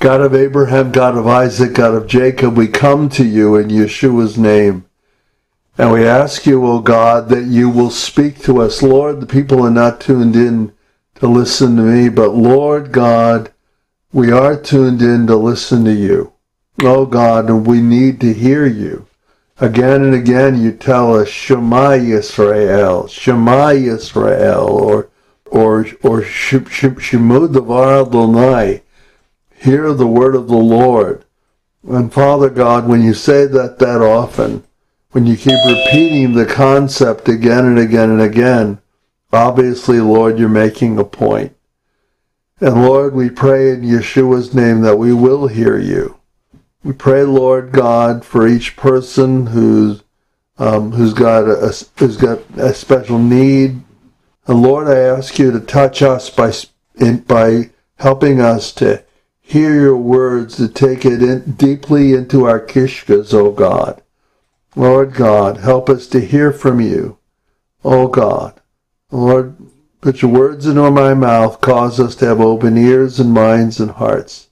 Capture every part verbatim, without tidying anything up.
God of Abraham, God of Isaac, God of Jacob, we come to you in Yeshua's name. And we ask you, O God, that you will speak to us. Lord, the people are not tuned in to listen to me, but Lord God, we are tuned in to listen to you. Oh God, and we need to hear you. Again and again you tell us, Shema Yisrael, Shema Yisrael, or or or Shemu Davar Adonai. Hear the word of the Lord. And Father God, when you say that that often, when you keep repeating the concept again and again and again, obviously, Lord, you're making a point. And Lord, we pray in Yeshua's name that we will hear you. We pray, Lord God, for each person who's um, who's got a who's got a special need. And Lord, I ask you to touch us by in, by helping us to hear your words, to take it in, deeply into our kishkas, O God. Lord God, help us to hear from you, O God. Lord, put your words into my mouth, cause us to have open ears and minds and hearts,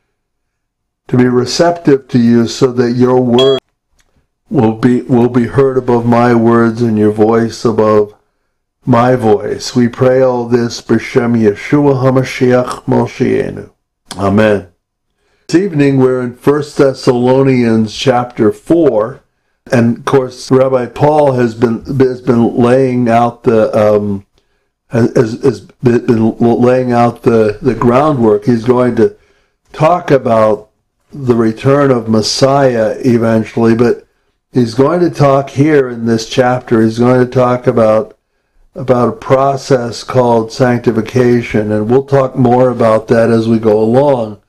to be receptive to you so that your word will be will be heard above my words and your voice above my voice. We pray all this b'shem Yeshua HaMashiach Moshienu. Amen. This evening we're in First Thessalonians chapter four, and of course Rabbi Paul has been has been laying out the um, has, has been laying out the, the groundwork. He's going to talk about the return of Messiah eventually, but he's going to talk here in this chapter, he's going to talk about about a process called sanctification, and we'll talk more about that as we go along.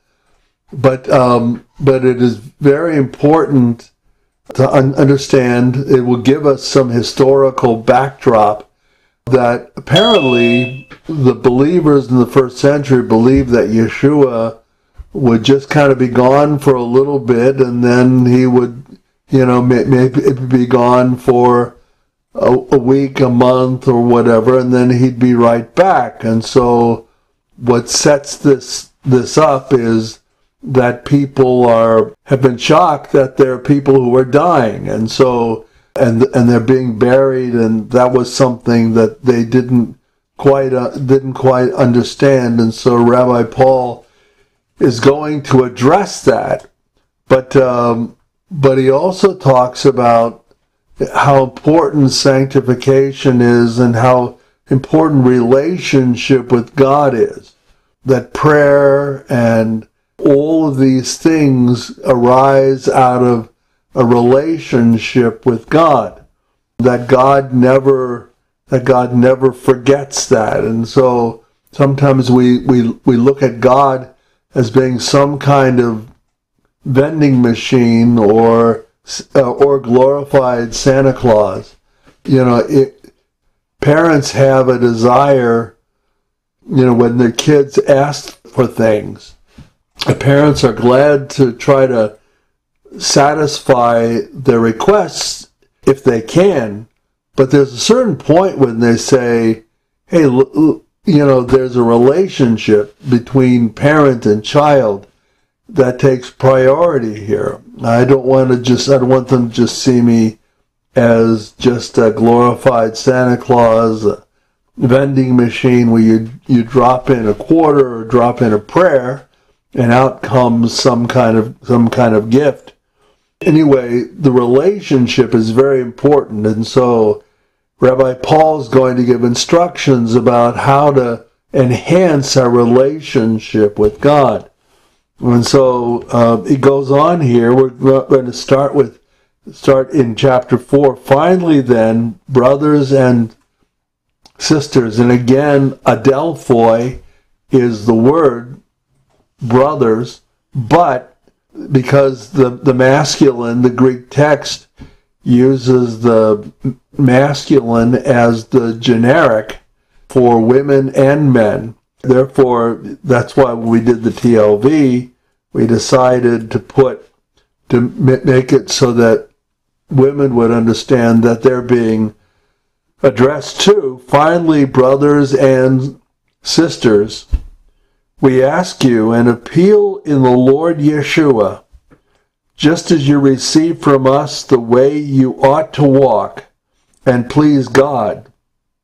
But um, but it is very important to un- understand, it will give us some historical backdrop that apparently the believers in the first century believed that Yeshua would just kind of be gone for a little bit, and then he would, you know, maybe be gone for a, a week, a month, or whatever, and then he'd be right back. And so what sets this this up is that people are have been shocked that there are people who are dying, and so and and they're being buried, and that was something that they didn't quite uh, didn't quite understand. And so Rabbi Paul is going to address that, but um, but he also talks about how important sanctification is and how important relationship with God is. That prayer and all of these things arise out of a relationship with God. That God never that God never forgets that. And so sometimes we, we, we look at God as being some kind of vending machine or uh, or glorified Santa Claus. You know, it, parents have a desire, you know, when their kids ask for things, the parents are glad to try to satisfy their requests if they can, but there's a certain point when they say, hey, l- l- you know, there's a relationship between parent and child that takes priority here. I don't want to just, I don't want them to just see me as just a glorified Santa Claus, a vending machine where you you drop in a quarter or drop in a prayer, and out comes some kind of some kind of gift. Anyway, the relationship is very important, and so Rabbi Paul is going to give instructions about how to enhance our relationship with God. And so uh, it goes on here. We're going to start with start in chapter four. Finally, then, brothers and sisters, and again, adelphoi is the word brothers, but because the the masculine, the Greek text uses the masculine as the generic for women and men. Therefore, that's why when we did the T L V, we decided to put, to make it so that women would understand that they're being addressed to. Finally, brothers and sisters, we ask you and appeal in the Lord Yeshua, just as you receive from us the way you ought to walk and please God.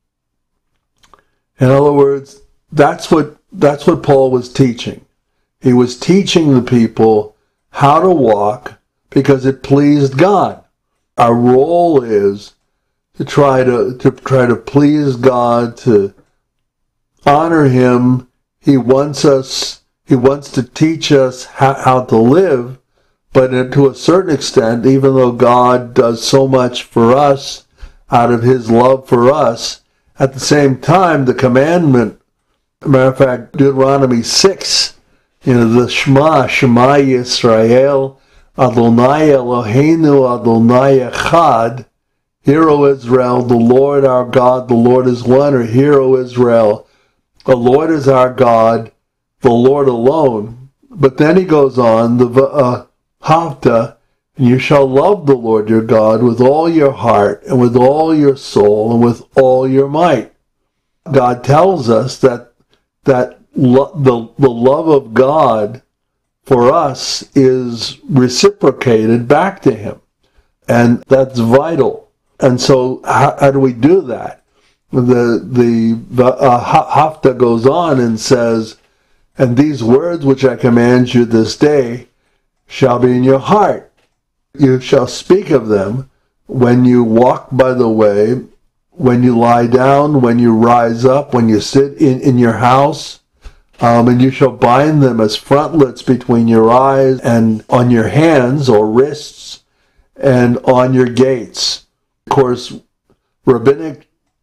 In other words, that's what that's what Paul was teaching. He was teaching the people how to walk because it pleased God. Our role is to try to, to try to please God, to honor Him. He wants us, He wants to teach us how, how to live, but to a certain extent, even though God does so much for us out of His love for us, at the same time, the commandment, matter of fact, Deuteronomy six, you know, the Shema, Shema Yisrael, Adonai Eloheinu, Adonai Echad, Hear, O Israel, the Lord our God, the Lord is one, or Hear, O Israel, the Lord is our God, the Lord alone. But then he goes on, the uh, Havta, and you shall love the Lord your God with all your heart, and with all your soul, and with all your might. God tells us that that lo- the, the love of God for us is reciprocated back to Him. And that's vital. And so how, how do we do that? The the, the uh, Hafta goes on and says, and these words which I command you this day shall be in your heart. You shall speak of them when you walk by the way, when you lie down, when you rise up, when you sit in, in your house, um, and you shall bind them as frontlets between your eyes and on your hands or wrists and on your gates. Of course, rabbinic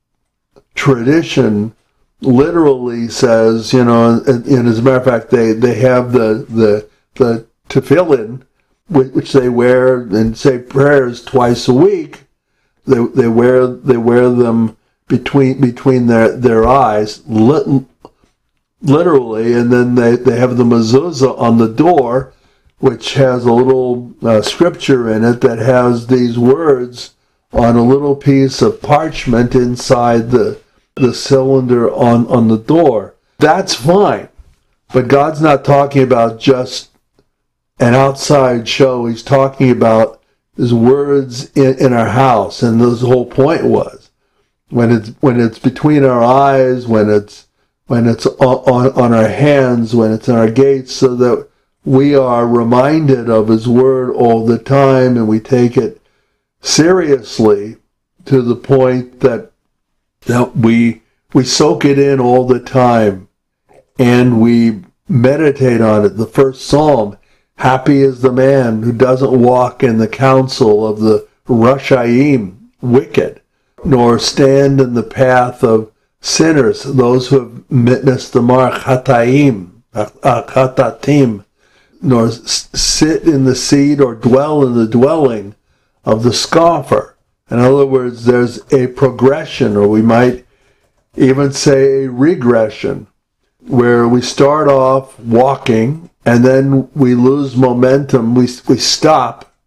tradition literally says, you know, and, and as a matter of fact, they, they have the the the tefillin, which they wear and say prayers twice a week. They they wear they wear them between between their their eyes, lit, literally, and then they, they have the mezuzah on the door, which has a little uh, scripture in it that has these words on a little piece of parchment inside the the cylinder on, on the door. That's fine. But God's not talking about just an outside show. He's talking about His words in, in our house. And the whole point was, when it's when it's between our eyes, when it's when it's on, on, on our hands, when it's in our gates, so that we are reminded of His word all the time, and we take it seriously to the point that that we we soak it in all the time and we meditate on it. The first psalm, happy is the man who doesn't walk in the counsel of the Rashaim, wicked, nor stand in the path of sinners, those who have witnessed the mark Chataim, Chatatim, nor sit in the seat or dwell in the dwelling of the scoffer. In other words, there's a progression, or we might even say a regression, where we start off walking and then we lose momentum, we, we stop.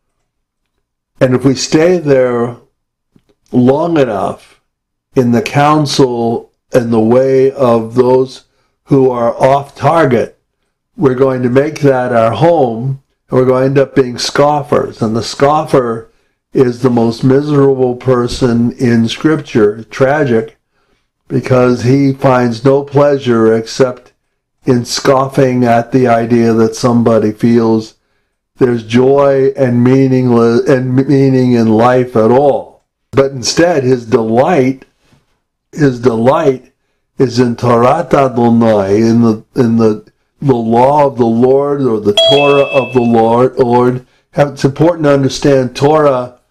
And if we stay there long enough in the counsel and the way of those who are off target, we're going to make that our home, and we're going to end up being scoffers. And the scoffer is the most miserable person in Scripture. Tragic, because he finds no pleasure except in scoffing at the idea that somebody feels there's joy and meaningless and meaning in life at all. But instead, his delight, his delight is in Torat Adonai, in the in the the law of the Lord, or the Torah of the Lord. Lord, it's important to understand Torah.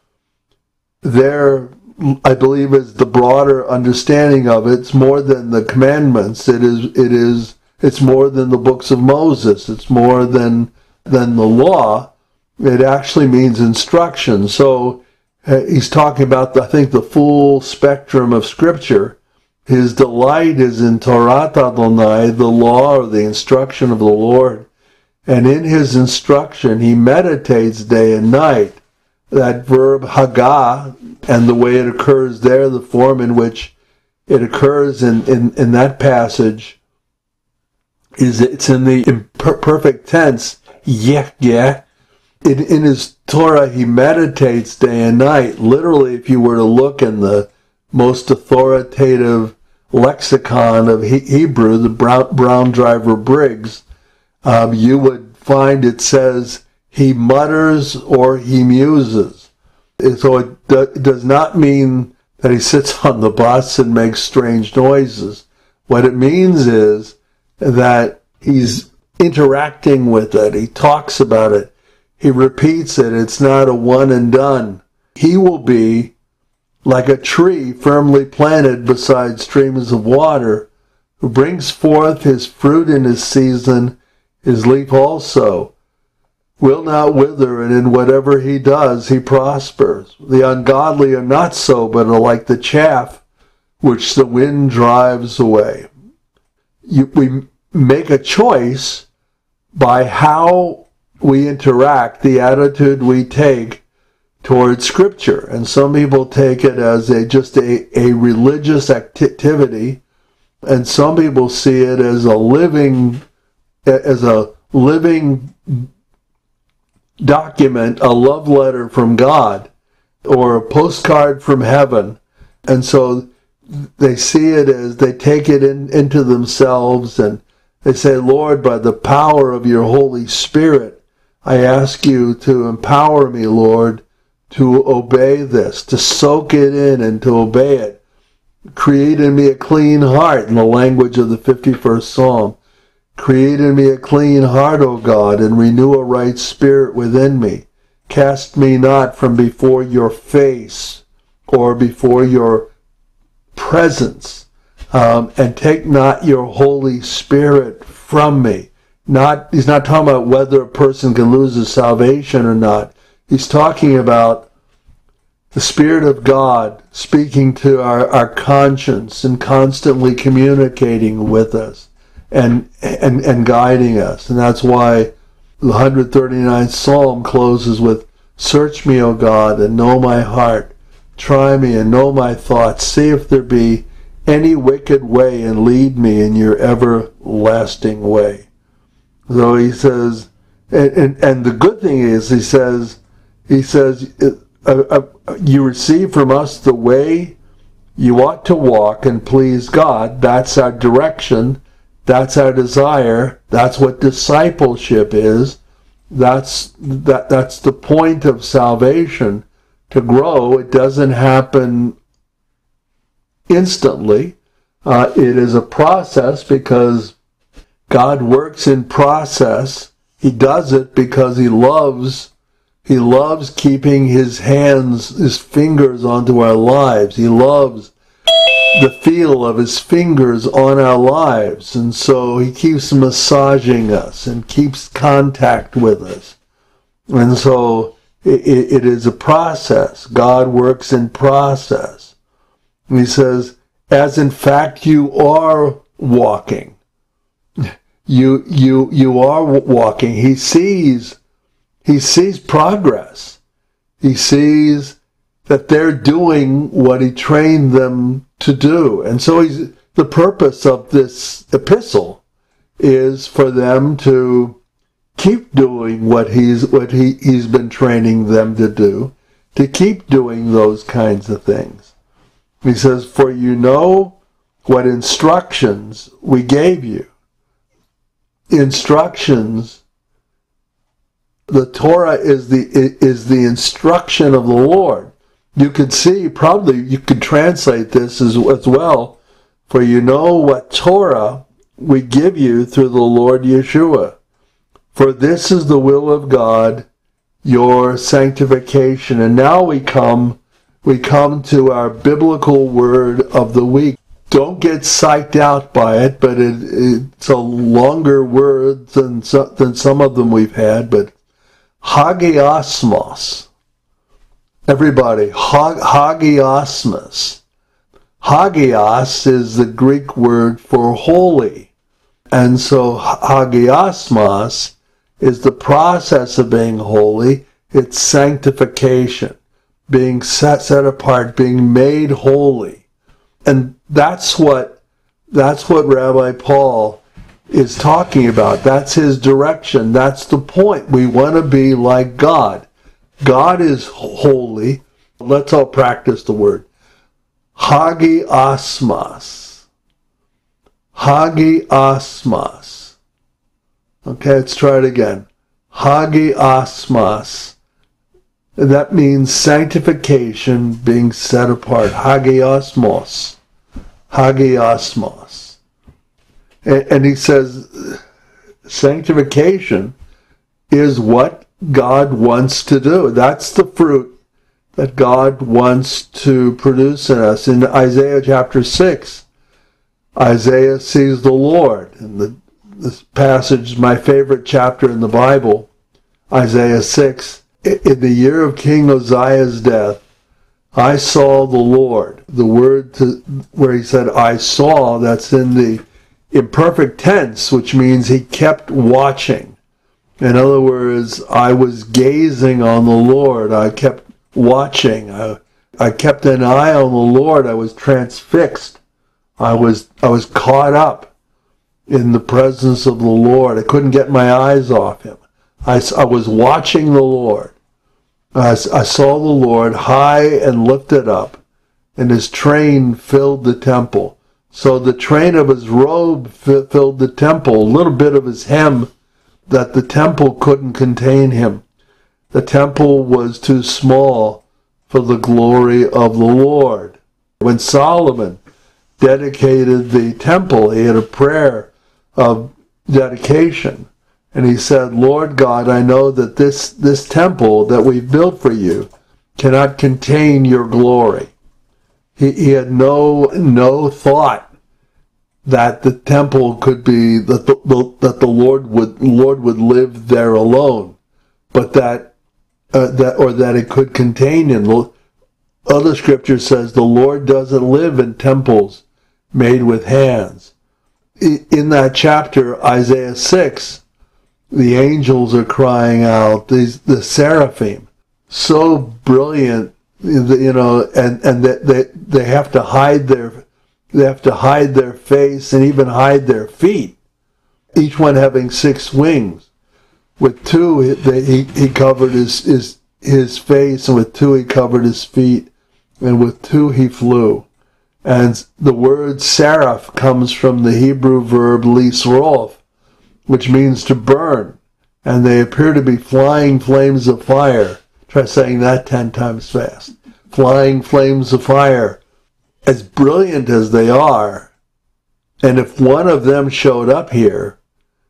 There, I believe, is the broader understanding of it. It's more than the commandments. It is. It is. It's more than the books of Moses. It's more than than the law. It actually means instruction. So uh, he's talking about, the, I think, the full spectrum of Scripture. His delight is in Torat Adonai, the law or the instruction of the Lord. And in his instruction, he meditates day and night. That verb hagah, and the way it occurs there, the form in which it occurs in, in, in that passage, is it's in the imperfect tense, yeah, yeah. In, in his Torah, he meditates day and night. Literally, if you were to look in the most authoritative lexicon of he- Hebrew, the Brown, Brown Driver Briggs, um, you would find it says he mutters or he muses. So it, do, it does not mean that he sits on the bus and makes strange noises. What it means is that he's interacting with it. He talks about it. He repeats it. It's not a one and done. He will be like a tree firmly planted beside streams of water, who brings forth his fruit in his season, his leaf also will not wither, and in whatever he does, he prospers. The ungodly are not so, but are like the chaff which the wind drives away. You, we make a choice by how we interact, the attitude we take towards Scripture. And some people take it as a just a, a religious activity, and some people see it as a living, as a living document, a love letter from God, or a postcard from heaven. And so they see it as, they take it in, into themselves, and they say, Lord, by the power of your Holy Spirit, I ask you to empower me, Lord, to obey this, to soak it in and to obey it. Create in me a clean heart, in the language of the fifty-first Psalm. Create in me a clean heart, O God, and renew a right spirit within me. Cast me not from before your face or before your presence, um, and take not your Holy Spirit from me. Not, he's not talking about whether a person can lose his salvation or not. He's talking about the Spirit of God speaking to our, our conscience and constantly communicating with us and, and, and guiding us. And that's why the one hundred thirty-ninth Psalm closes with, search me, O God, and know my heart. Try me and know my thoughts. See if there be any wicked way, and lead me in your everlasting way. So he says, and, and, and the good thing is, he says, he says, uh, uh, you receive from us the way you ought to walk and please God. That's our direction. That's our desire. That's what discipleship is. That's that. That's the point of salvation, to grow. It doesn't happen instantly. Uh, it is a process, because God works in process. He does it because he loves, he loves keeping his hands, his fingers onto our lives. He loves the feel of his fingers on our lives. And so he keeps massaging us and keeps contact with us. And so it, it is a process. God works in process. And he says, as in fact you are walking. You you you are walking. He sees he sees progress. He sees that they're doing what he trained them to do. And so he's, the purpose of this epistle is for them to keep doing what he's what he, he's been training them to do, to keep doing those kinds of things. He says, for you know what instructions we gave you. Instructions, the Torah is the is the instruction of the Lord. You could see, probably you could translate this as, as well, for you know what Torah we give you through the Lord Yeshua. For this is the will of God, your sanctification. And now we come we come to our biblical word of the week. Don't get psyched out by it, but it, it's a longer word than, than some of them we've had, but hagiosmos. Everybody, hagiosmos. Hagios is the Greek word for holy. And so hagiosmos is the process of being holy. It's sanctification, being set, set apart, being made holy. And that's what that's what Rabbi Paul is talking about. That's his direction. That's the point. We want to be like God. God is holy. Let's all practice the word. Hagiasmas. Hagiasmas. Okay, let's try it again. Hagiasmas. That means sanctification, being set apart. Hagiosmos. Hagiosmos. And, and he says, sanctification is what God wants to do. That's the fruit that God wants to produce in us. In Isaiah chapter six, Isaiah sees the Lord. And the, this passage is my favorite chapter in the Bible, Isaiah six. In the year of King Uzziah's death, I saw the Lord. The word to, where he said, I saw, that's in the imperfect tense, which means he kept watching. In other words, I was gazing on the Lord. I kept watching. I, I kept an eye on the Lord. I was transfixed. I was, I was caught up in the presence of the Lord. I couldn't get my eyes off him. I, I was watching the Lord. I, I saw the Lord high and lifted up, and his train filled the temple. So the train of his robe filled the temple, a little bit of his hem, that the temple couldn't contain him. The temple was too small for the glory of the Lord. When Solomon dedicated the temple, he had a prayer of dedication. And he said, Lord God, I know that this, this temple that we've built for you cannot contain your glory. He, he had no, no thought that the temple could be, that the, the, that the Lord would, Lord would live there alone, but that, uh, that, or that it could contain him. Other scripture says the Lord doesn't live in temples made with hands. In that chapter, Isaiah six, the angels are crying out, these, the seraphim, so brilliant, you know, and, and they, they, they have to hide their, they have to hide their face and even hide their feet, each one having six wings. With two, he, he covered his, his, his face, and with two he covered his feet, and with two he flew. And the word seraph comes from the Hebrew verb lisroth, which means to burn, and they appear to be flying flames of fire. Try saying that ten times fast. Flying flames of fire. As brilliant as they are, and if one of them showed up here,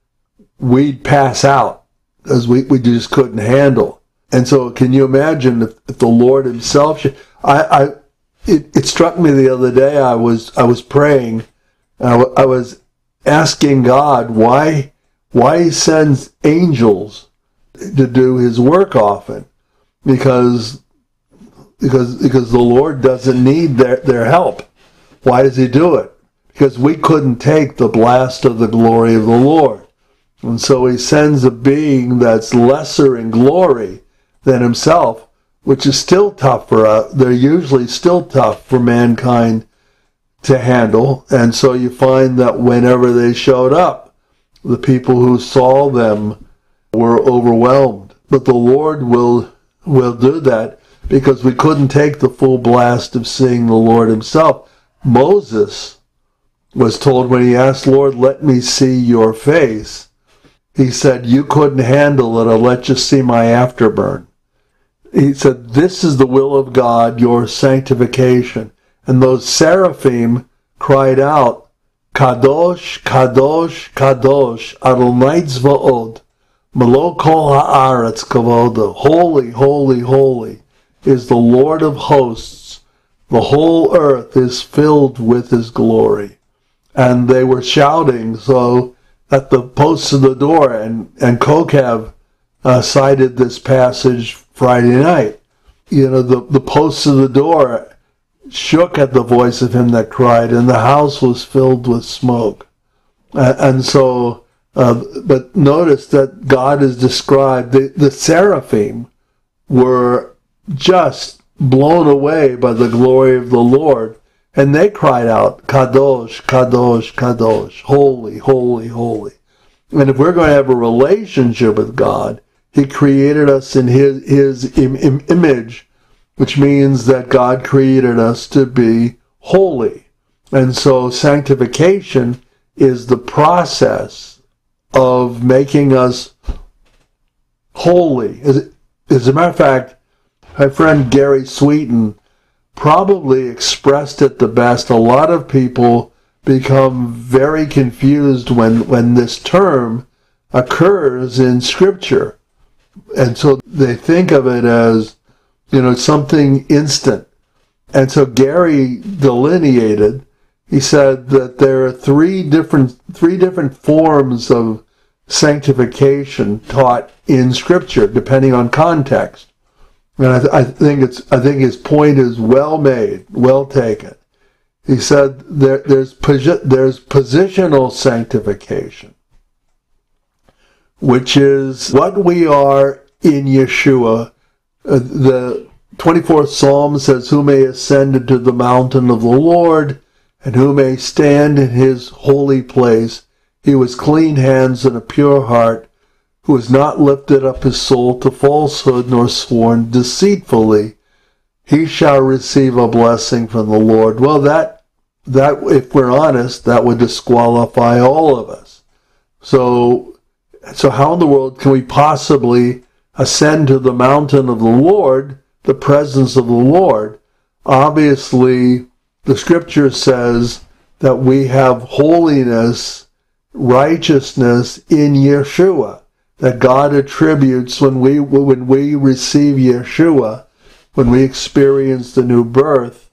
we'd pass out, because we, we just couldn't handle. And so can you imagine if, if the Lord himself should... I, I, it, it struck me the other day, I was, I was praying, I, w- I was asking God why... why he sends angels to do his work often. Because, because, because the Lord doesn't need their, their help. Why does he do it? Because we couldn't take the blast of the glory of the Lord. And so he sends a being that's lesser in glory than himself, which is still tough for us. They're usually still tough for mankind to handle. And so you find that whenever they showed up, the people who saw them were overwhelmed. But the Lord will will do that, because we couldn't take the full blast of seeing the Lord himself. Moses was told, when he asked, Lord, let me see your face, he said, you couldn't handle it, I'll let you see my afterburn. He said, this is the will of God, your sanctification. And those seraphim cried out, Kadosh, Kadosh, Kadosh, Adonai Tzvaot, Melo Kol Haaretz Kavodo. Holy, holy, holy is the Lord of hosts. The whole earth is filled with his glory. And they were shouting so at the posts of the door, and, and Kokev uh, cited this passage Friday night. You know, the, the posts of the door shook at the voice of him that cried, and the house was filled with smoke. Uh, and so, uh, but notice that God is described, the, the seraphim were just blown away by the glory of the Lord, And they cried out, Kadosh, Kadosh, Kadosh, holy, holy, holy. And if we're going to have a relationship with God, he created us in his, his im- im- image, which means that God created us to be holy. And so sanctification is the process of making us holy. As, as a matter of fact, my friend Gary Sweeten probably expressed it the best. A lot of people become very confused when, when this term occurs in Scripture. And so they think of it as, you know, something instant. And so Gary delineated, he said that there are three different three different forms of sanctification taught in Scripture, depending on context. And I, th- I think it's I think his point is well made, well taken. He said there, there's posi- there's positional sanctification, which is what we are in Yeshua. Uh, the twenty-fourth Psalm says, "Who may ascend into the mountain of the Lord, and who may stand in his holy place? He was clean hands and a pure heart, who has not lifted up his soul to falsehood, nor sworn deceitfully. He shall receive a blessing from the Lord." Well, that, that if we're honest, that would disqualify all of us. So, so how in the world can we possibly ascend to the mountain of the Lord, the presence of the Lord? Obviously, the Scripture says that we have holiness, righteousness in Yeshua, that God attributes when we when we receive Yeshua, when we experience the new birth.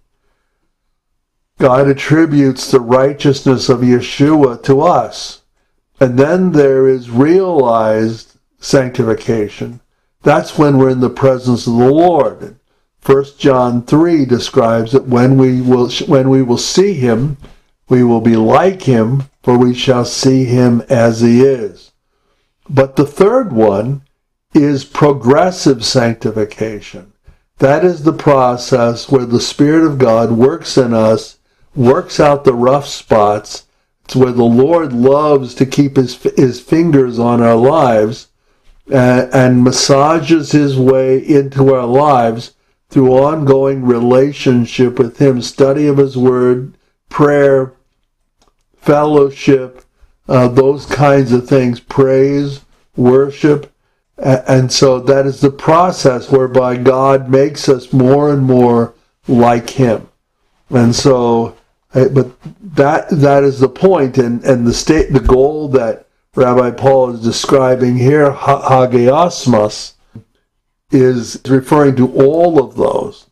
God attributes the righteousness of Yeshua to us. And then there is realized sanctification. That's when we're in the presence of the Lord. First John three describes that when we will when we will see him, we will be like him, for we shall see him as he is. But the third one is progressive sanctification. That is the process where the Spirit of God works in us, works out the rough spots. It's where the Lord loves to keep his, his fingers on our lives and, and massages his way into our lives through ongoing relationship with him, study of his word, prayer, fellowship, uh, those kinds of things, praise, worship. And so that is the process whereby God makes us more and more like him. And so, but that that is the point, and, and the state, the goal that Rabbi Paul is describing here, hagiasmos, is referring to all of those.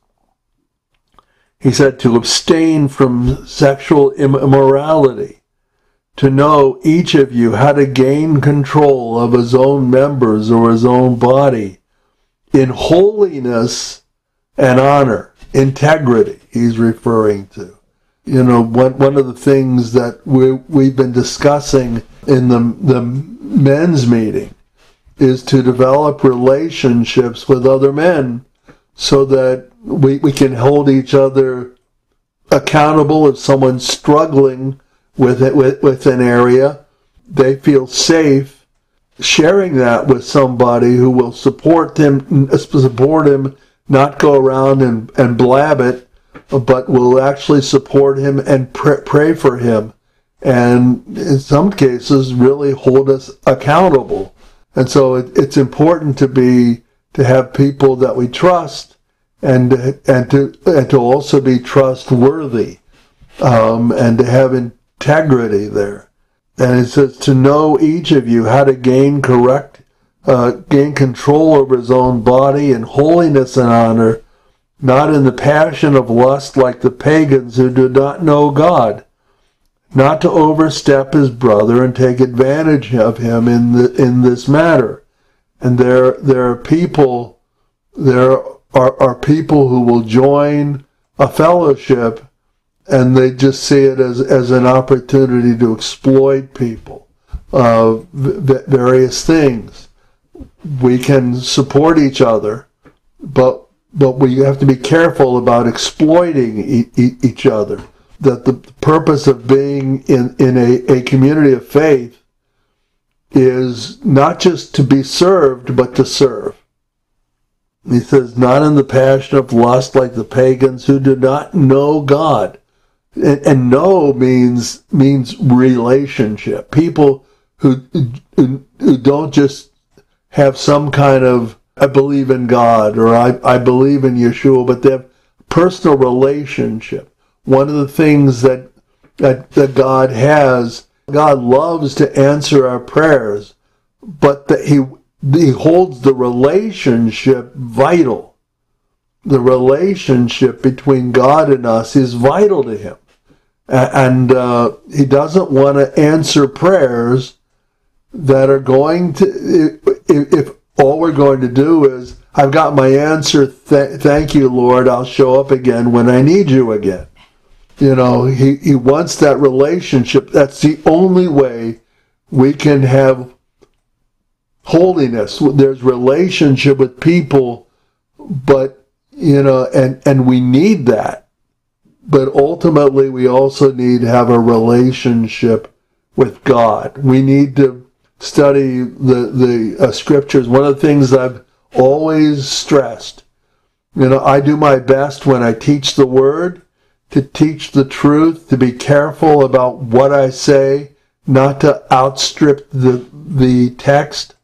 He said to abstain from sexual immorality, to know each of you how to gain control of his own members or his own body in holiness and honor, integrity, he's referring to. You know, one, one of the things that we, we've been discussing in the, the men's meeting is to develop relationships with other men so that we, we can hold each other accountable. If someone's struggling with it, with, with an area, they feel safe sharing that with somebody who will support them, support him, not go around and, and blab it, but will actually support him and pray, pray for him, and in some cases really hold us accountable. And so it, it's important to be to have people that we trust, and and to and to also be trustworthy, um, and to have integrity there. And it says to know each of you how to gain correct, uh, gain control over his own body in holiness and honor, not in the passion of lust like the pagans who do not know God, not to overstep his brother and take advantage of him in the, in this matter. And there there are people there are, are people who will join a fellowship and they just see it as, as an opportunity to exploit people, uh, v- various things. We can support each other, but but we have to be careful about exploiting e- e- each other. that the purpose of being in, in a, a community of faith is not just to be served, but to serve. He says, not in the passion of lust like the pagans who do not know God. And, and know means means relationship. People who, who who don't just have some kind of, I believe in God, or I, I believe in Yeshua, but they have personal relationship. One of the things that, that that God has, God loves to answer our prayers, but that he he holds the relationship vital. The relationship between God and us is vital to him. And uh, he doesn't want to answer prayers that are going to, if, if all we're going to do is, I've got my answer, th- thank you, Lord, I'll show up again when I need you again. You know, he, he wants that relationship. That's the only way we can have holiness. There's relationship with people, but, you know, and, and we need that. But ultimately, we also need to have a relationship with God. We need to study the, the uh, scriptures. One of the things I've always stressed, you know, I do my best when I teach the word, to teach the truth, to be careful about what I say, not to outstrip the, the text.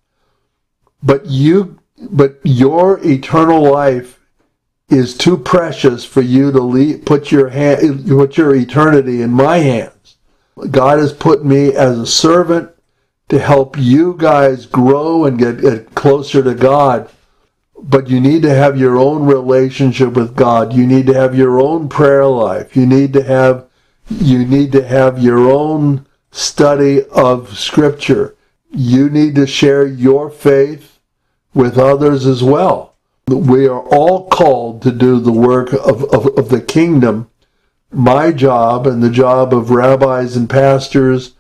But you, but your eternal life is too precious for you to leave, put your hand, put your eternity in my hands. God has put me as a servant to help you guys grow and get, get closer to God. But you need to have your own relationship with God. You need to have your own prayer life. You need to have, you need to have your own study of Scripture. You need to share your faith with others as well. We are all called to do the work of, of, of the kingdom. My job and the job of rabbis and pastors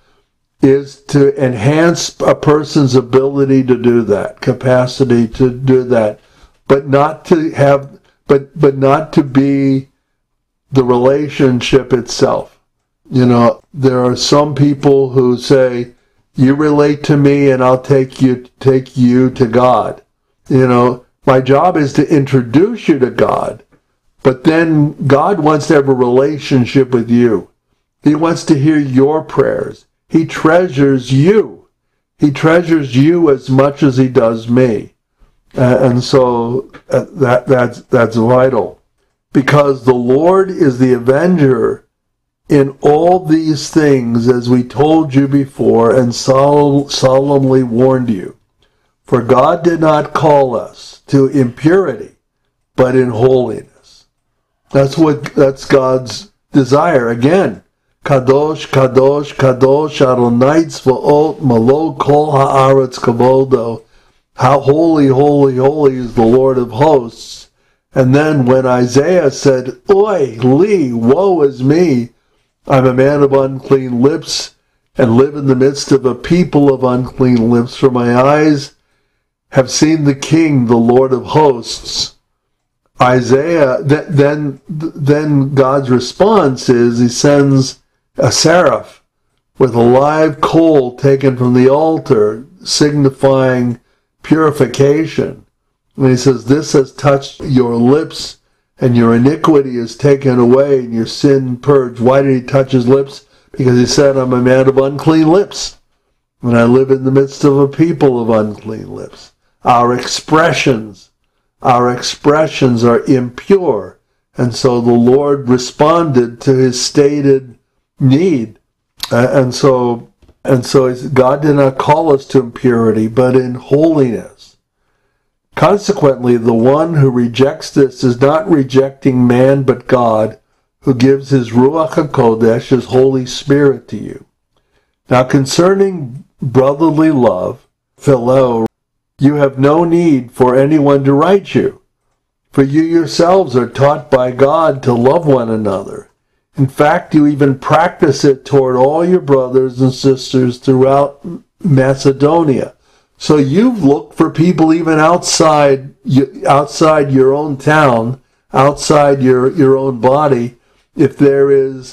is to enhance a person's ability to do that, capacity to do that, but not to have, but but not to be the relationship itself. You know, there are some people who say, "You relate to me, and I'll take you take you to God." You know. My job is to introduce you to God, but then God wants to have a relationship with you. He wants to hear your prayers. He treasures you. He treasures you as much as he does me. Uh, and so uh, that that's that's vital. Because the Lord is the avenger in all these things, as we told you before and sol- solemnly warned you. For God did not call us to impurity, but in holiness. That's what, that's God's desire. Again, Kadosh, Kadosh, Kadosh, Adonai Tzvaot, Malo Kol Haaretz Kavodo. How holy, holy, holy is the Lord of hosts. And then when Isaiah said, Oi, Li, woe is me, I'm a man of unclean lips, and live in the midst of a people of unclean lips, for my eyes have seen the King, the Lord of hosts. Isaiah, th- then, then God's response is he sends a seraph with a live coal taken from the altar, signifying purification. And he says, this has touched your lips, and your iniquity is taken away, and your sin purged. Why did he touch his lips? Because he said, I'm a man of unclean lips, and I live in the midst of a people of unclean lips. Our expressions, our expressions are impure. And so the Lord responded to his stated need. Uh, and so, and so God did not call us to impurity, but in holiness. Consequently, the one who rejects this is not rejecting man, but God, who gives his Ruach HaKodesh, his Holy Spirit, to you. Now, concerning brotherly love, philo, you have no need for anyone to write you, for you yourselves are taught by God to love one another. In fact, you even practice it toward all your brothers and sisters throughout Macedonia. So you've looked for people even outside outside your own town, outside your, your own body, if there is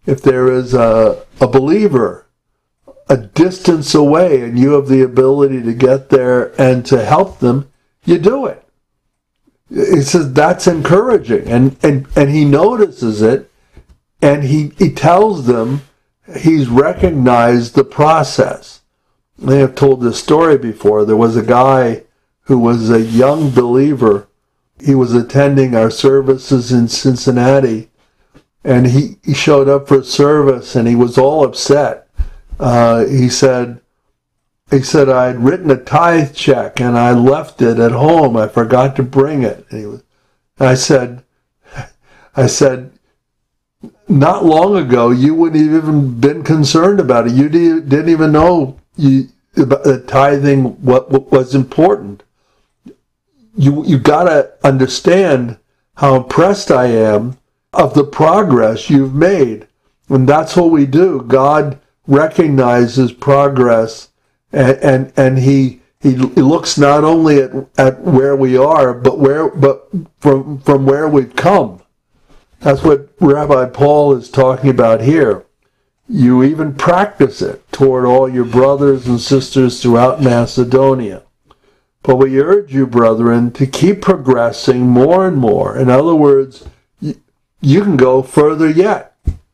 if there is a, a believer a distance away and you have the ability to get there and to help them, you do it. He says that's encouraging. And, and, and he notices it, and he, he tells them he's recognized the process. I have told this story before. There was a guy who was a young believer. He was attending our services in Cincinnati, and he, he showed up for service, and he was all upset. Uh, he said, he said, I had written a tithe check, and I left it at home. I forgot to bring it. And he was, and I said, I said, not long ago, you wouldn't have even been concerned about it. You didn't even know you, that tithing what, what was important. You you gotta understand how impressed I am of the progress you've made. And that's what we do. God recognizes progress, and and, and he, he he looks not only at, at where we are, but where but from from where we've come. That's what Rabbi Paul is talking about here. You even practice it toward all your brothers and sisters throughout Macedonia. But we urge you, brethren, to keep progressing more and more. In other words, you, you can go further yet.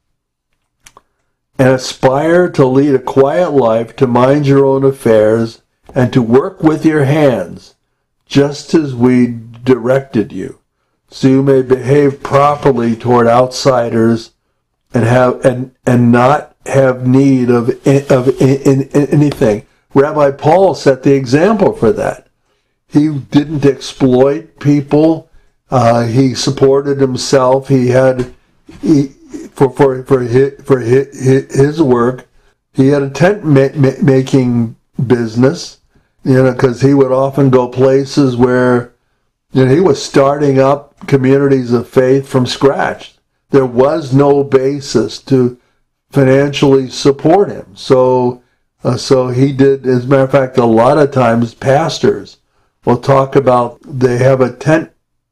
And aspire to lead a quiet life, to mind your own affairs, and to work with your hands, just as we directed you, so you may behave properly toward outsiders and have and and not have need of of in, in, anything. Rabbi Paul set the example for that. He didn't exploit people. Uh, he supported himself. He had he, for for for his, for his, his work. He had a tent ma- ma- making business, you know, because he would often go places where, you know, he was starting up communities of faith from scratch. There was no basis to financially support him. So, uh, so he did. As a matter of fact, a lot of times pastors will talk about they have a tent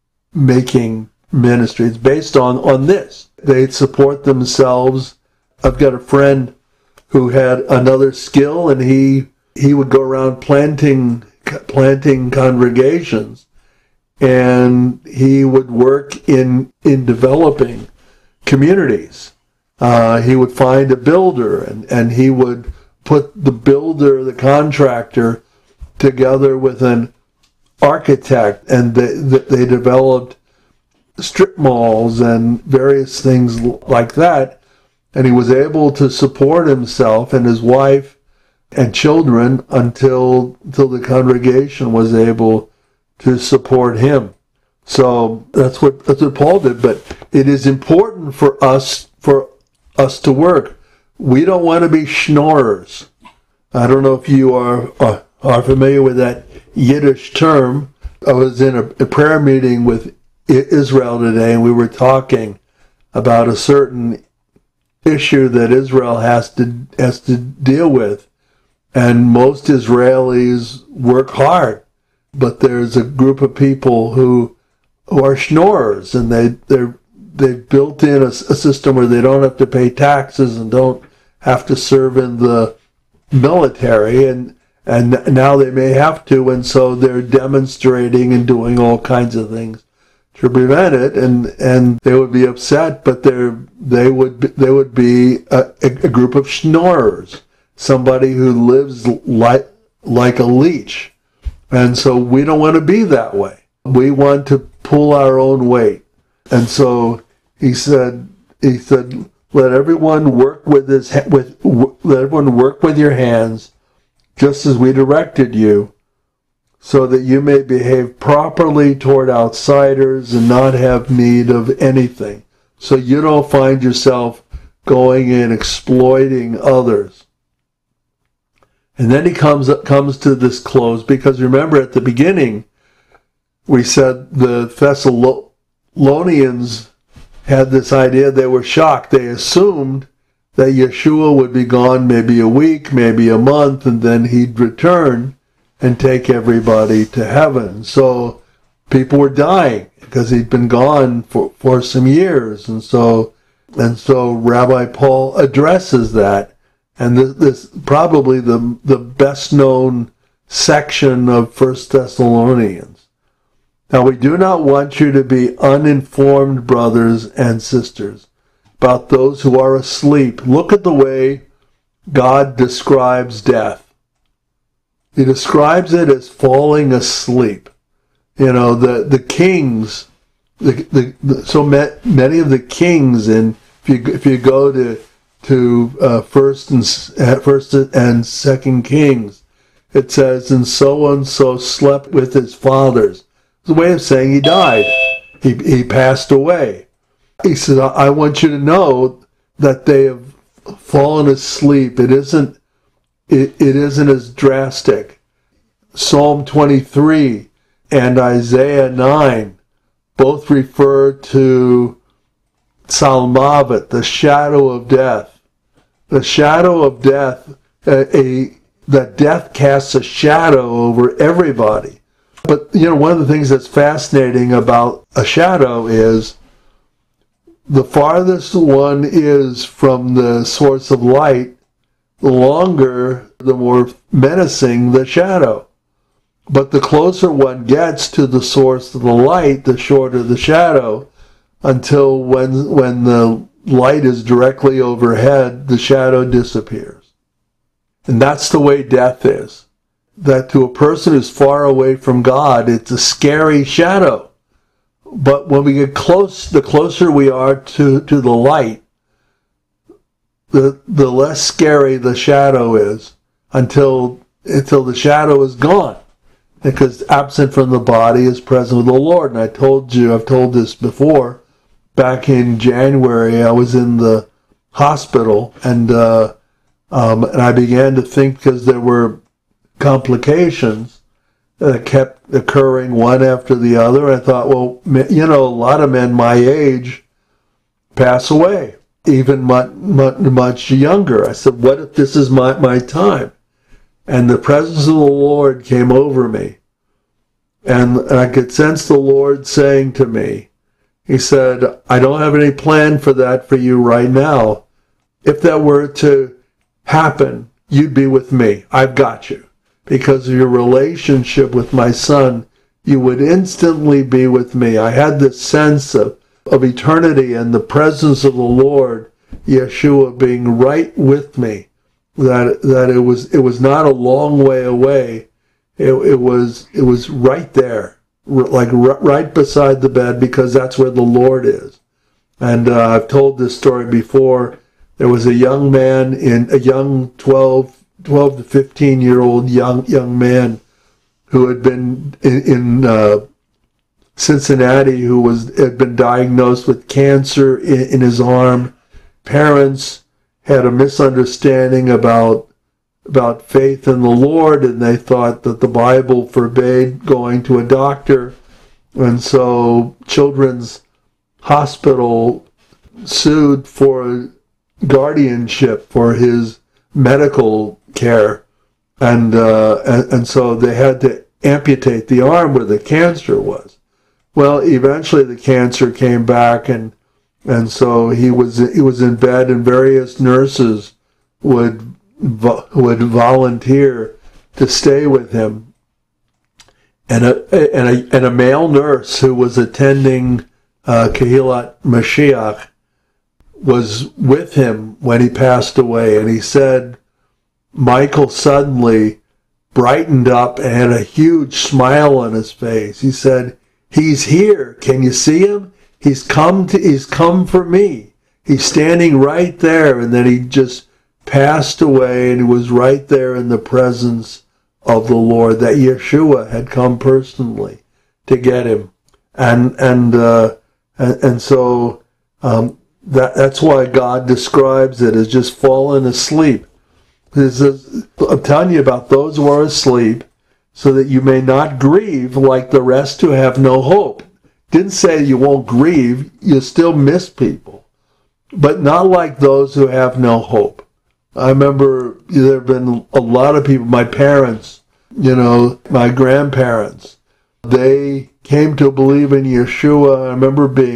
making ministry. It's based on, on this. They support themselves. I've got a friend who had another skill, and he he would go around planting planting congregations, and he would work in in developing communities. Uh, he would find a builder, and, and he would put the builder, the contractor, together with an architect, and they, they developed strip malls and various things like that. And he was able to support himself and his wife and children until, until the congregation was able to support him. So that's what that's what Paul did. But it is important for us for us to work. We don't want to be schnorrers. I don't know if you are are, are familiar with that Yiddish term. I was in a, a prayer meeting with Israel today, and we were talking about a certain issue that Israel has to has to deal with, and most Israelis work hard, but there's a group of people who who are schnorrers, and they they're they've built in a, a system where they don't have to pay taxes and don't have to serve in the military, and and now they may have to, and so they're demonstrating and doing all kinds of things to prevent it, and and they would be upset, but they're they would be, they would be a, a group of schnorrers, somebody who lives like like a leech, and so we don't want to be that way. We want to pull our own weight, and so he said he said let everyone work with his with let everyone work with your hands, just as we directed you, so that you may behave properly toward outsiders and not have need of anything, so you don't find yourself going and exploiting others. And then he comes comes to this close, because remember at the beginning we said the Thessalonians had this idea. They were shocked. They assumed that Yeshua would be gone maybe a week, maybe a month, and then he'd return and take everybody to heaven. So people were dying because he'd been gone for, for some years. And so And so Rabbi Paul addresses that. And this, this probably the, the best known section of First Thessalonians. Now, we do not want you to be uninformed, brothers and sisters, about those who are asleep. Look at the way God describes death. He describes it as falling asleep. You know, the, the kings, the, the, the, so many of the kings, and if you, if you go to, to uh, first and, first and second Kings, it says, and so-and-so slept with his fathers. It's a way of saying he died. He, he passed away. He said, I want you to know that they have fallen asleep. It isn't, it, it isn't as drastic. Psalm twenty-three and Isaiah nine both refer to Salmavet, the shadow of death. The shadow of death, a, a that death casts a shadow over everybody. But, you know, one of the things that's fascinating about a shadow is the farthest one is from the source of light, the longer, the more menacing the shadow. But the closer one gets to the source of the light, the shorter the shadow, until when when the light is directly overhead, the shadow disappears. And that's the way death is. That to a person who's far away from God, it's a scary shadow. But when we get close, the closer we are to, to the light, the the less scary the shadow is until until the shadow is gone. Because absent from the body is present with the Lord. And I told you, I've told this before, back in January, I was in the hospital, and uh, um, and I began to think, because there were complications that kept occurring one after the other. I thought, well, you know, a lot of men my age pass away, even much, much, much younger. I said, what if this is my, my time? And the presence of the Lord came over me. And I could sense the Lord saying to me, he said, I don't have any plan for that for you right now. If that were to happen, you'd be with me. I've got you. Because of your relationship with my son, you would instantly be with me. I had this sense of, of eternity and the presence of the Lord, Yeshua, being right with me. That that it was it was not a long way away. It, it was it was right there, like r- right beside the bed, because that's where the Lord is. And uh, I've told this story before. There was a young man, in a young twelve, twelve to fifteen year old young young man who had been in, in uh, Cincinnati, who was had been diagnosed with cancer in, in his arm. Parents had a misunderstanding about about faith in the Lord, and they thought that the Bible forbade going to a doctor. And so Children's Hospital sued for guardianship for his medical care. And, uh, and, and so they had to amputate the arm where the cancer was. Well, eventually the cancer came back, and And so he was he was in bed, and various nurses would would volunteer to stay with him. And a and a and a male nurse who was attending uh, Kehillat Mashiach was with him when he passed away. And he said Michael suddenly brightened up and had a huge smile on his face. He said, "He's here. Can you see him? He's come to, he's come for me. He's standing right there." And then he just passed away, and he was right there in the presence of the Lord, that Yeshua had come personally to get him. And, and, uh, and, and so, um, that, that's why God describes it as just falling asleep. This is, I'm telling you about those who are asleep, so that you may not grieve like the rest who have no hope. Didn't say you won't grieve, you still miss people, but not like those who have no hope. I remember there have been a lot of people, my parents, you know, my grandparents, they came to believe in Yeshua. I remember being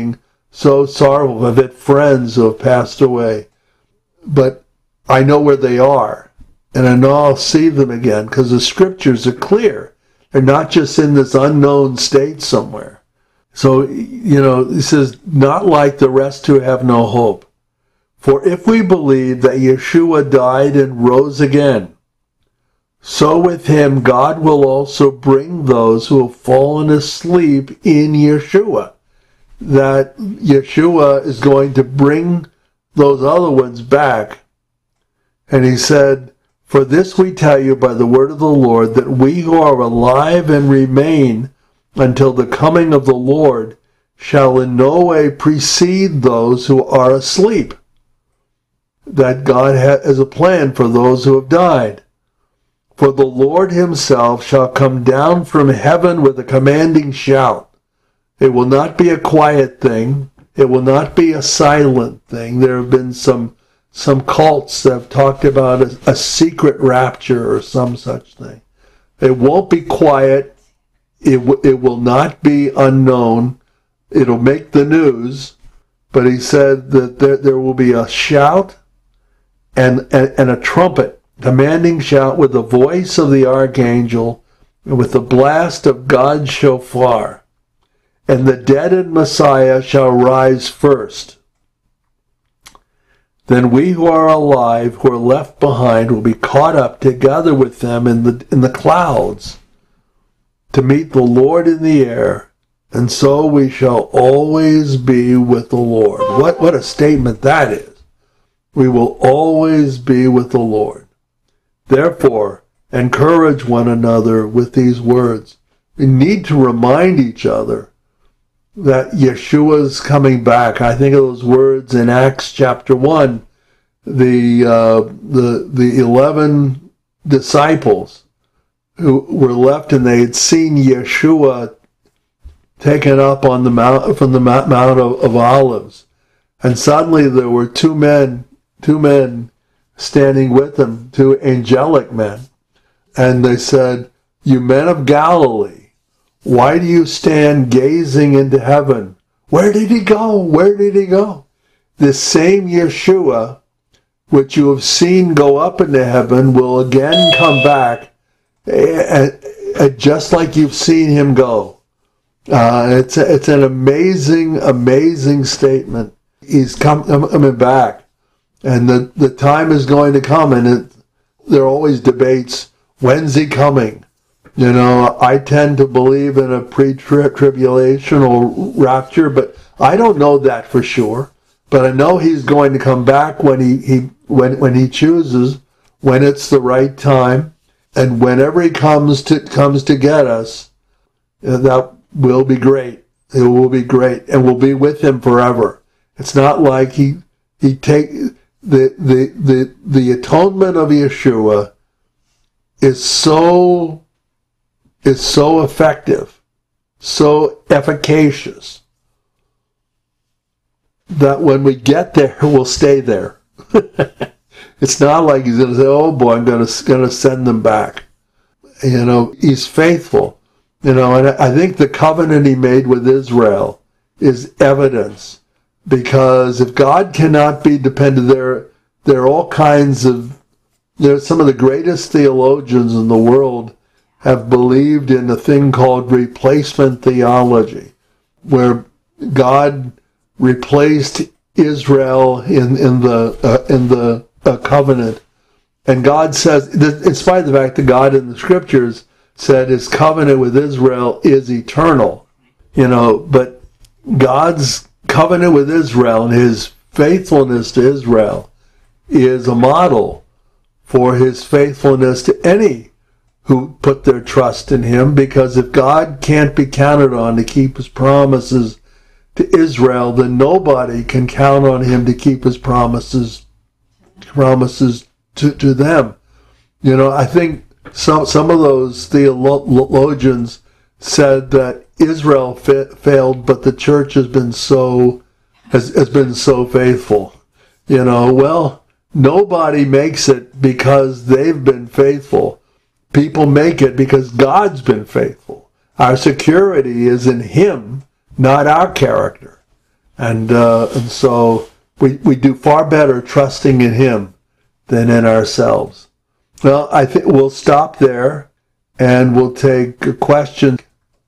so sorrowful. I've had friends who have passed away, but I know where they are, and I know I'll see them again because the scriptures are clear. They're not just in this unknown state somewhere. So, you know, he says, not like the rest who have no hope. For if we believe that Yeshua died and rose again, so with him God will also bring those who have fallen asleep in Yeshua. That Yeshua is going to bring those other ones back. And he said, for this we tell you by the word of the Lord, that we who are alive and remain until the coming of the Lord shall in no way precede those who are asleep. That God has a plan for those who have died. For the Lord himself shall come down from heaven with a commanding shout. It will not be a quiet thing. It will not be a silent thing. There have been some some cults that have talked about a, a secret rapture or some such thing. It won't be quiet. It, w- it will not be unknown. It'll make the news. But he said that there, there will be a shout and, and, and a trumpet, commanding shout with the voice of the archangel and with the blast of God's shofar. And the dead in Messiah shall rise first. Then we who are alive, who are left behind, will be caught up together with them in the in the clouds to meet the Lord in the air, and so we shall always be with the Lord. What, what a statement that is. We will always be with the Lord. Therefore, encourage one another with these words. We need to remind each other that Yeshua's coming back. I think of those words in Acts chapter one. The uh, the the eleven disciples who were left, and they had seen Yeshua taken up on the mount from the Mount of, of Olives, and suddenly there were two men, two men standing with him, two angelic men, and they said, "You men of Galilee, why do you stand gazing into heaven? Where did he go? Where did he go? This same Yeshua, which you have seen go up into heaven, will again come back, and, and just like you've seen him go." Uh, it's a, it's an amazing, amazing statement. He's come, coming back, and the, the time is going to come, and it, there are always debates. When's he coming? You know, I tend to believe in a pre-tribulational rapture, but I don't know that for sure. But I know he's going to come back when he, he when when he chooses, when it's the right time, and whenever he comes to comes to get us, that will be great. It will be great, and we'll be with him forever. It's not like he he take the the the the atonement of Yeshua is so is so effective, so efficacious, that when we get there, we'll stay there. It's not like he's going to say, "Oh boy, I'm going to going to send them back." You know, he's faithful. You know, and I think the covenant he made with Israel is evidence, because if God cannot be depended, there there are all kinds of there's some of the greatest theologians in the world have believed in a thing called replacement theology, where God replaced Israel in in the uh, in the uh, covenant, and God says, in spite of the fact that God in the scriptures said his covenant with Israel is eternal, you know, but God's covenant with Israel and his faithfulness to Israel is a model for his faithfulness to any who put their trust in him, because if God can't be counted on to keep his promises to Israel, then nobody can count on him to keep his promises promises to, to them. You know, I think some some of those theologians said that Israel fa- failed, but the church has been so has, has been so faithful. You know, well, nobody makes it because they've been faithful. People make it because God's been faithful. Our security is in him, not our character. And, uh, and so we, we do far better trusting in him than in ourselves. Well, I think we'll stop there and we'll take a question.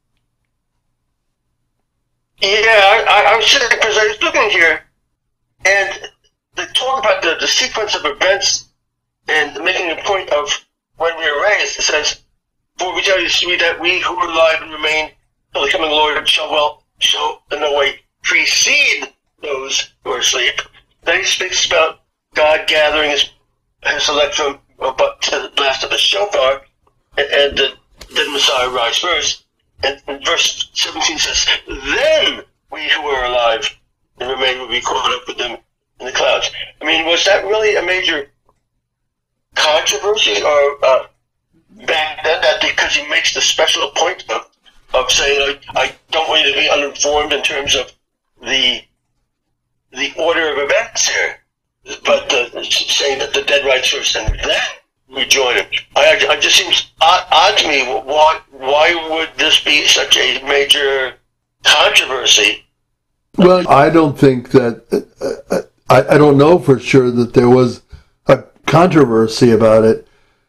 Yeah, I, I was sitting because I was looking here, and they talk about the, the sequence of events and making a point of when we are raised. It says, "For we tell you that we who are alive and remain till the coming Lord shall well shall in no way precede those who are asleep." Then he speaks about God gathering his his elect from about to the blast of the shofar, and, and the, the Messiah rise first. And, and verse seventeen says, "Then we who are alive and remain will be caught up with them in the clouds." I mean, was that really a major controversy, or uh, back then, that because he makes the special point of, of saying, I, I don't want you to be uninformed in terms of the the order of events here, but uh, saying that the dead rise first and then we join him. I, I just seems odd, odd to me. Why why would this be such a major controversy? Well, I don't think that, uh, I, I don't know for sure that there was a controversy about it,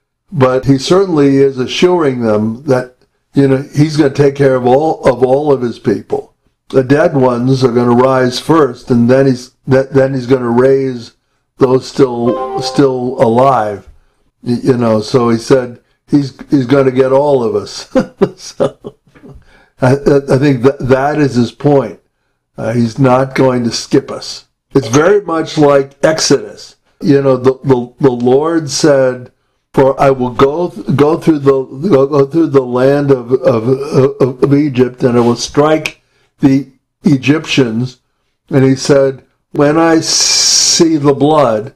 but he certainly is assuring them that, you know, he's going to take care of all of all of his people. The dead ones are going to rise first, and then he's then he's going to raise those still still alive. You know, so he said he's he's going to get all of us. So I, I think that that is his point. Uh, he's not going to skip us. It's very much like Exodus. You know, the the, the Lord said, "For I will go go through the go, go through the land of, of of of Egypt, and I will strike the Egyptians." And he said, "When I see the blood,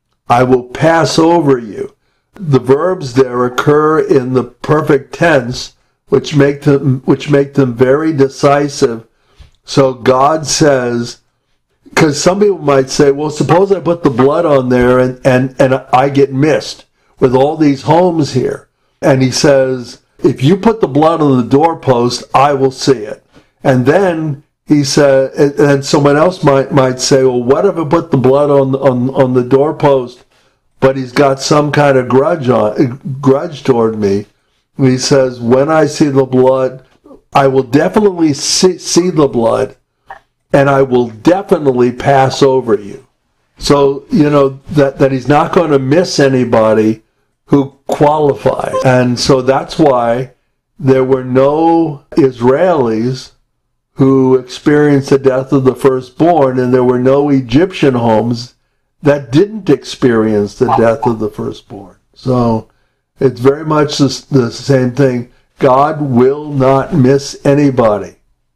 I will pass over you." The verbs there occur in the perfect tense, which make them which make them very decisive. So God says, because some people might say, well, suppose I put the blood on there and, and, and I get missed with all these homes here. And he says, if you put the blood on the doorpost, I will see it. And then he said, and, and someone else might might say, well, what if I put the blood on on on the doorpost, but he's got some kind of grudge on grudge toward me? And he says, when I see the blood, I will definitely see, see the blood, and I will definitely pass over you. So, you know, that, that he's not going to miss anybody who qualifies. And so that's why there were no Israelis who experienced the death of the firstborn, and there were no Egyptian homes that didn't experience the death of the firstborn. So it's very much the, the same thing. God will not miss anybody.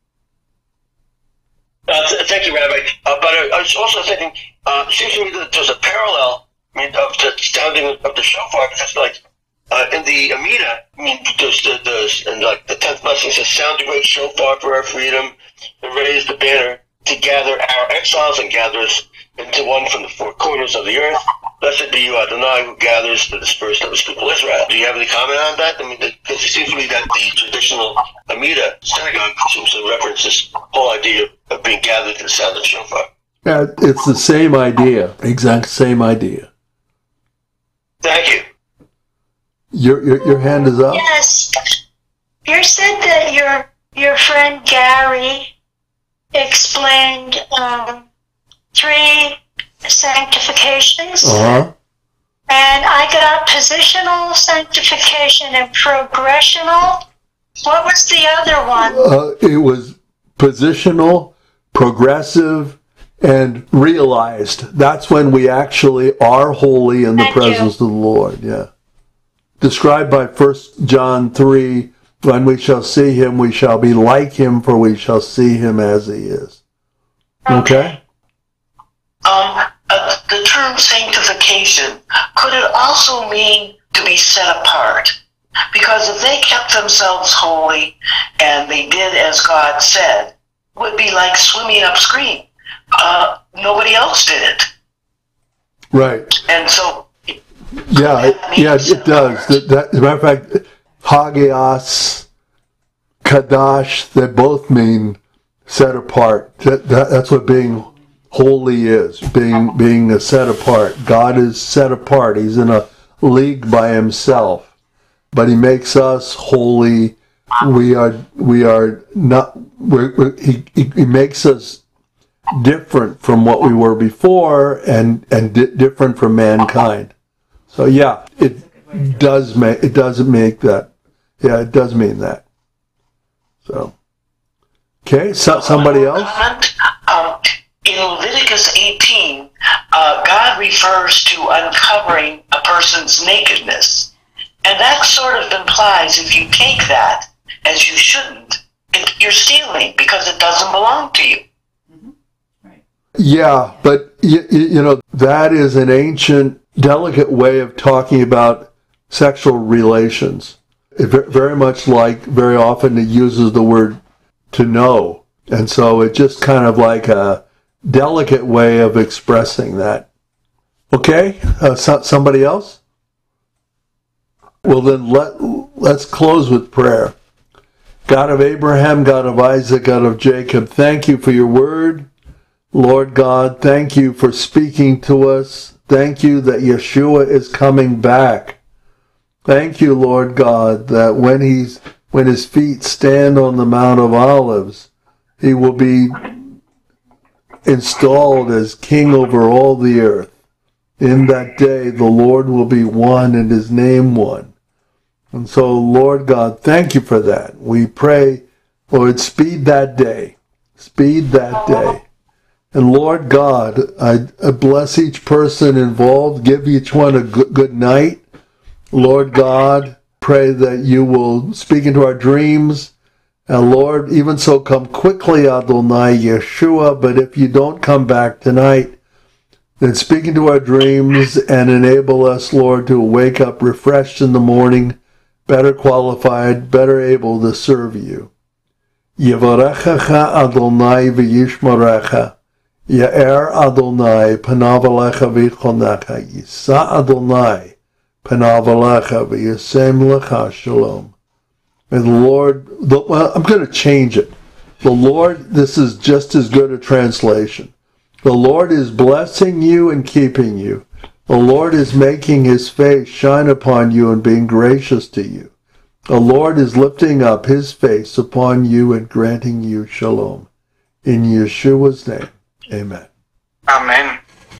Uh, th- thank you, Rabbi. Uh, but I, I was also thinking, uh, it seems to me that there's a parallel, I mean, of the sounding of the shofar, because, like, uh, in the Amida, I mean, there's the, the, and like the tenth blessing says, "Sound the great shofar for our freedom, and raise the banner to gather our exiles and gather us into one from the four corners of the earth. Blessed be you, Adonai, who gathers the dispersed of his people Israel." Do you have any comment on that? I mean, because it seems to me that the traditional Amida synagogue seems to reference this whole idea of being gathered to the sound of the shofar. Yeah, it's the same idea, exact same idea. Thank you. Your your, your hand is up? Yes. You said that your your friend Gary explained um, three sanctifications. Uh-huh. And I got positional sanctification and progressional. What was the other one? Uh, it was positional, progressive, and realized. That's when we actually are holy in the Thank presence you. of the Lord. Yeah. Described by First John three, when we shall see him, we shall be like him, for we shall see him as he is. Okay? Um, uh, the term sanctification, could it also mean to be set apart? Because if they kept themselves holy and they did as God said, it would be like swimming upstream. Uh, nobody else did it. Right. And so... Yeah, it, yeah, it does. That, that, as a matter of fact, Hagios, Kadash, they both mean set apart. That, that, that's what being holy is, being being a set apart. God is set apart. He's in a league by himself, but he makes us holy. We are we are not. We're, we're, he, he makes us different from what we were before, and and di- different from mankind. So yeah, it does make it does make that. Yeah, it does mean that. So okay, so somebody else. Um, in Leviticus eighteen, uh, God refers to uncovering a person's nakedness. And that sort of implies if you take that as you shouldn't, it, you're stealing because it doesn't belong to you. Mm-hmm. Right. Yeah, but you, you know, that is an ancient, delicate way of talking about sexual relations. It very much like, very often it uses the word to know. And so it's just kind of like a delicate way of expressing that. Okay, uh, so, somebody else? Well, then let, let's close with prayer. God of Abraham, God of Isaac, God of Jacob, thank you for your word. Lord God, thank you for speaking to us. Thank you that Yeshua is coming back. Thank you, Lord God, that when he's when his feet stand on the Mount of Olives, he will be installed as king over all the earth. In that day, the Lord will be one and his name one. And so, Lord God, thank you for that. We pray, Lord, speed that day. Speed that day. And Lord God, I, I bless each person involved. Give each one a good, good night. Lord God, pray that you will speak into our dreams. And Lord, even so, come quickly, Adonai Yeshua. But if you don't come back tonight, then speak into our dreams and enable us, Lord, to wake up refreshed in the morning, better qualified, better able to serve you. Yevarechecha Adonai v'yishmerecha. Ya'er Adonai panav alecha v'yichonecha. Yisa Adonai panav alecha v'yasem lecha shalom. May the Lord, the, well, I'm going to change it. The Lord, this is just as good a translation. The Lord is blessing you and keeping you. The Lord is making his face shine upon you and being gracious to you. The Lord is lifting up his face upon you and granting you shalom. In Yeshua's name, amen. Amen.